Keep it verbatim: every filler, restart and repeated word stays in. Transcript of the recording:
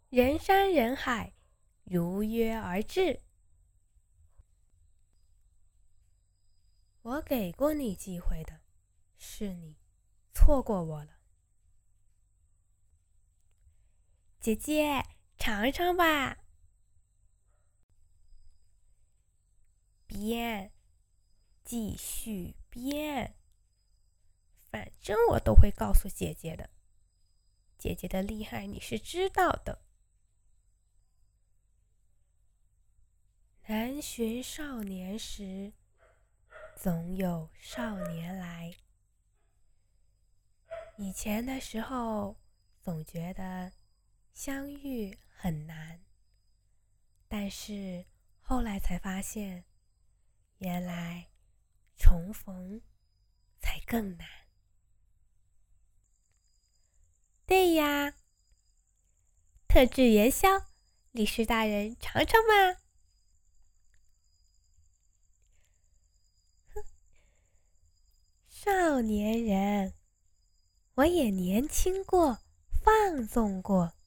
人山人海，如约而至。我给过你机会的，是你错过我了。姐姐，尝尝吧。编，继续编。反正我都会告诉姐姐的。姐姐的厉害你是知道的。南巡少年时，总有少年来。以前的时候，总觉得相遇很难，但是后来才发现，原来重逢才更难。对呀，特制元宵，李氏大人尝尝吧。少年人，我也年轻过，放纵过。